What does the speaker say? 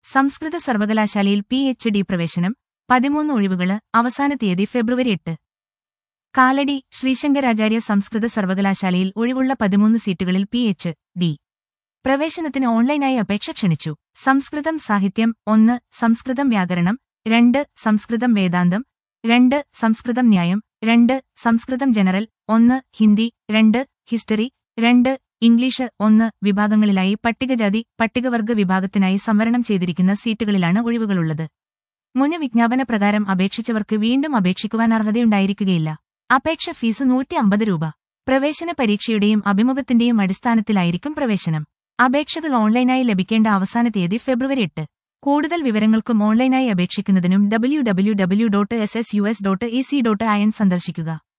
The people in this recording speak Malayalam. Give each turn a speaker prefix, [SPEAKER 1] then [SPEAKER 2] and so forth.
[SPEAKER 1] സംസ്കൃത സർവകലാശാലയിൽ PhD പ്രവേശനം 13 ഒഴിവുകള് അവസാന തീയതി ഫെബ്രുവരി 8. കാലടി ശ്രീശങ്കരാചാര്യ സംസ്കൃത സർവകലാശാലയിൽ ഒഴിവുള്ള 13 സീറ്റുകളിൽ PhD പ്രവേശനത്തിന് ഓൺലൈനായി അപേക്ഷ ക്ഷണിച്ചു. സംസ്കൃതം സാഹിത്യം 1 സംസ്കൃതം വ്യാകരണം 2 സംസ്കൃതം വേദാന്തം 2 സംസ്കൃതം ന്യായം 2 Sanskrit general 1 Hindi 2 history 2 English 1 വിഭാഗങ്ങളിലായി പട്ടികജാതി പട്ടികവർഗ വിഭാഗത്തിനായി സംവരണം ചെയ്തിരിക്കുന്ന സീറ്റുകളിലാണ് ഒഴിവുകളുള്ളത്. മുൻ വിജ്ഞാപന പ്രകാരം അപേക്ഷിച്ചവർക്ക് വീണ്ടും അപേക്ഷിക്കുവാൻ അർഹതയുണ്ടായിരിക്കുകയില്ല. അപേക്ഷ ഫീസ് 150 രൂപ. പ്രവേശന പരീക്ഷയുടെയും അഭിമുഖത്തിന്റെയും അടിസ്ഥാനത്തിലായിരിക്കും പ്രവേശനം. അപേക്ഷകൾ ഓൺലൈനായി ലഭിക്കേണ്ട അവസാന തീയതി ഫെബ്രുവരി 8. കൂടുതൽ വിവരങ്ങൾക്കും ഓൺലൈനായി അപേക്ഷിക്കുന്നതിനും www.ssus.ac.in സന്ദർശിക്കുക.